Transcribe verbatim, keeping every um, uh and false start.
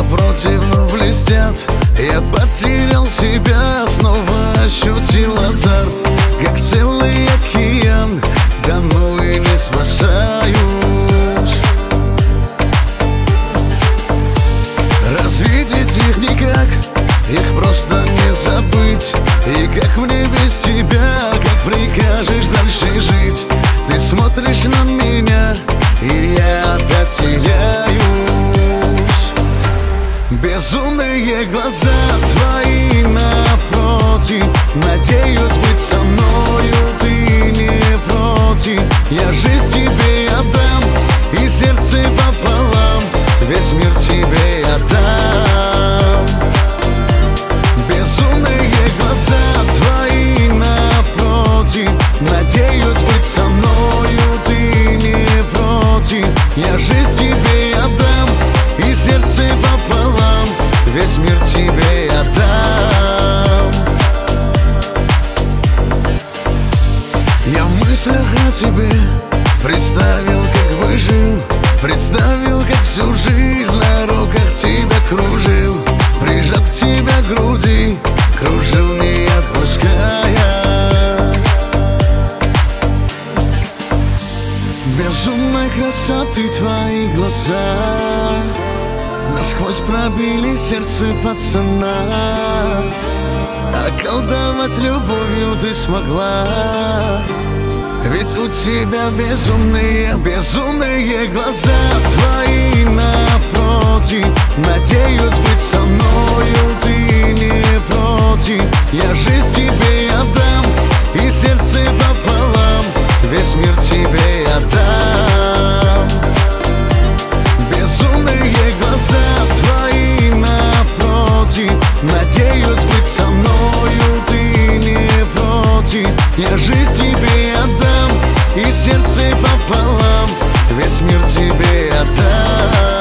напротив, но блестят. Я потерял себя, снова ощутил азарт, как целый океан, тону и не спасаюсь. Развидеть их никак, их просто не забыть. И как мне без тебя, как прикажешь дальше жить? Ты смотришь на меня, и я опять теряюсь. Безумные глаза твои напротив, надеюсь быть со мною, ты не против. Я жизнь тебе отдам, и сердце пополам, весь мир тебе отдам. Безумные глаза твои напротив, надеюсь быть со мною, ты не против. Я жизнь тебе отдам, и сердце пополам, весь мир тебе отдам. Я в мыслях о тебе представил, как бы жил, представил, как всю жизнь на руках тебя кружил, прижав к тебе груди, кружил не отпуская. Безумной красоты твои глаза насквозь пробили сердце пацана. Околдовать любовью ты смогла, ведь у тебя безумные, безумные глаза твои напротив. Надеюсь быть со мною, ты не против. Я жизнь тебе отдам, и сердце пополам, весь мир тебе отдам. Безумные глаза твои напротив, надеюсь быть со мною, ты не против. Я жизнь тебе отдам, и сердце пополам, весь мир тебе отдам.